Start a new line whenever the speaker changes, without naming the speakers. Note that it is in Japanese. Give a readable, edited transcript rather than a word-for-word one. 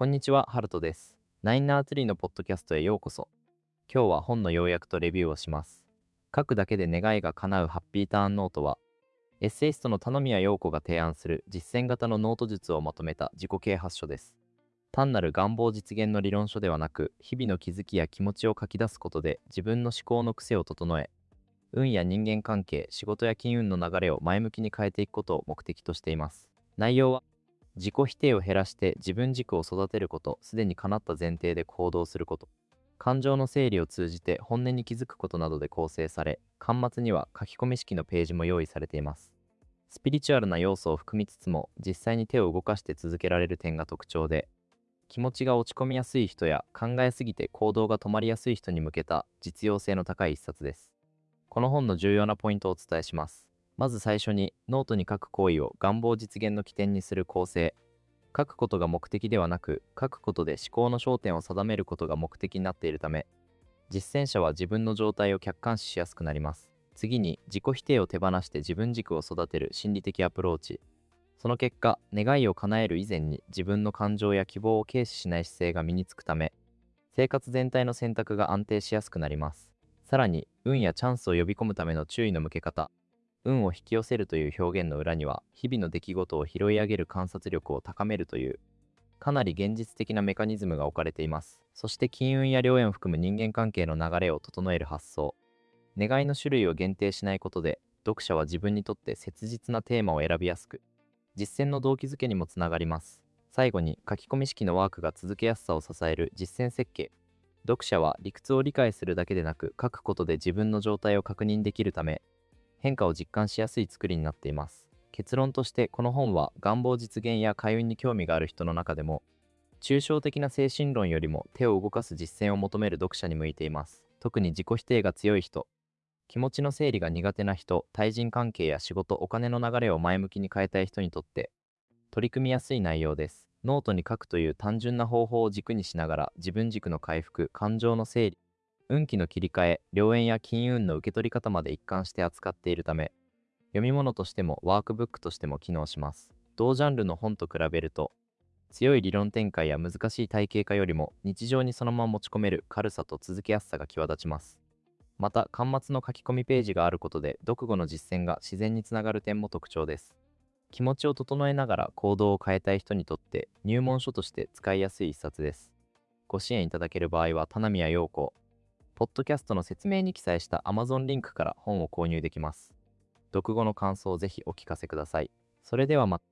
こんにちは、ハルトです。ナインナーツリーのポッドキャストへようこそ。今日は本の要約とレビューをします。書くだけで願いが叶うハッピーターンノートは、エッセイストの田宮陽子が提案する実践型のノート術をまとめた自己啓発書です。単なる願望実現の理論書ではなく、日々の気づきや気持ちを書き出すことで自分の思考の癖を整え、運や人間関係、仕事や金運の流れを前向きに変えていくことを目的としています。内容は、自己否定を減らして自分軸を育てること、すでに叶った前提で行動すること、感情の整理を通じて本音に気づくことなどで構成され、巻末には書き込み式のページも用意されています。スピリチュアルな要素を含みつつも、実際に手を動かして続けられる点が特徴で、気持ちが落ち込みやすい人や考えすぎて行動が止まりやすい人に向けた実用性の高い一冊です。この本の重要なポイントをお伝えします。まず最初に、ノートに書く行為を願望実現の起点にする構成。書くことが目的ではなく、書くことで思考の焦点を定めることが目的になっているため、実践者は自分の状態を客観視しやすくなります。次に、自己否定を手放して自分軸を育てる心理的アプローチ。その結果、願いを叶える以前に自分の感情や希望を軽視しない姿勢が身につくため、生活全体の選択が安定しやすくなります。さらに、運やチャンスを呼び込むための注意の向け方。運を引き寄せるという表現の裏には、日々の出来事を拾い上げる観察力を高めるという、かなり現実的なメカニズムが置かれています。そして金運や良縁を含む人間関係の流れを整える発想。願いの種類を限定しないことで、読者は自分にとって切実なテーマを選びやすく、実践の動機づけにもつながります。最後に、書き込み式のワークが続けやすさを支える実践設計。読者は理屈を理解するだけでなく、書くことで自分の状態を確認できるため、変化を実感しやすい作りになっています。結論として、この本は願望実現や開運に興味がある人の中でも、抽象的な精神論よりも手を動かす実践を求める読者に向いています。特に自己否定が強い人、気持ちの整理が苦手な人、対人関係や仕事、お金の流れを前向きに変えたい人にとって取り組みやすい内容です。ノートに書くという単純な方法を軸にしながら、自分軸の回復、感情の整理、運気の切り替え、良縁や金運の受け取り方まで一貫して扱っているため、読み物としてもワークブックとしても機能します。同ジャンルの本と比べると、強い理論展開や難しい体系化よりも日常にそのまま持ち込める軽さと続けやすさが際立ちます。また、巻末の書き込みページがあることで、読後の実践が自然につながる点も特徴です。気持ちを整えながら行動を変えたい人にとって入門書として使いやすい一冊です。ご支援いただける場合は、田宮陽子、ポッドキャストの説明に記載した Amazon リンクから本を購入できます。読後の感想をぜひお聞かせください。それではまた。